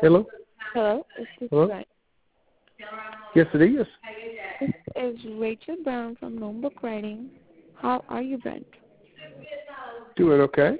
Hello? Hello, is this Hello? right? Yes, it is. This is Rachel Brown from Gnome Book Writing. How are you, Brent? Doing okay.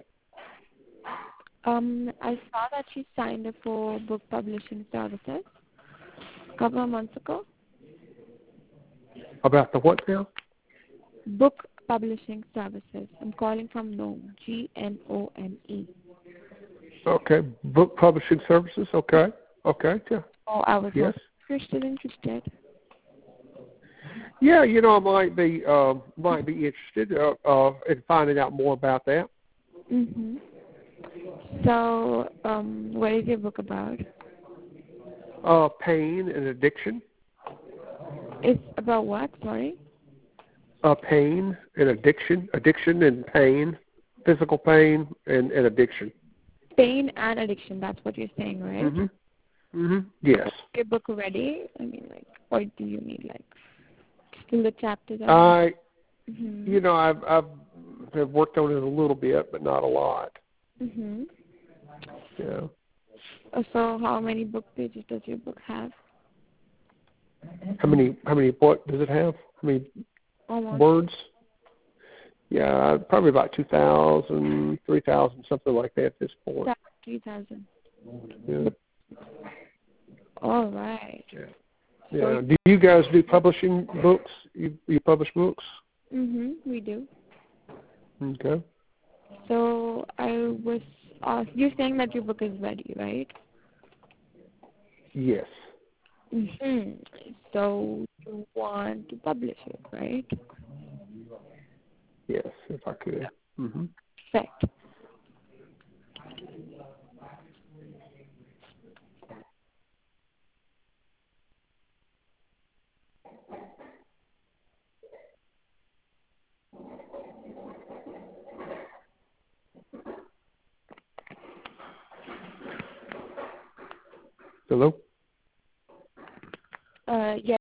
I saw that you signed up for book publishing services a couple of months ago. About the what now? Book publishing services. I'm calling from Gnome, Gnome. Okay. Book publishing services. Okay. Okay. Yeah. Oh, I was Yes. wondering if you're still interested. Yeah. I might be interested in finding out more about that. Mm-hmm. So, what is your book about? Pain and addiction. It's about what? Sorry. Pain and addiction and pain, physical pain and addiction. Pain and addiction. That's what you're saying, right? Mhm. Mhm. Yes. Is your book ready? I mean, or do you need still the chapters? I've worked on it a little bit, but not a lot. Mhm. Yeah. So, how many book pages does your book have? How many what does it have? How many Almost. words? Yeah, probably about 2,000, 3,000, something like that at this point. 3,000. Yeah. All right. Yeah. So, Do you guys do publishing books? You publish books? we do. Okay. So, you're saying that your book is ready, right? Yes. So, you want to publish it, right? Yes, if I could. Mhm. Perfect. Hello?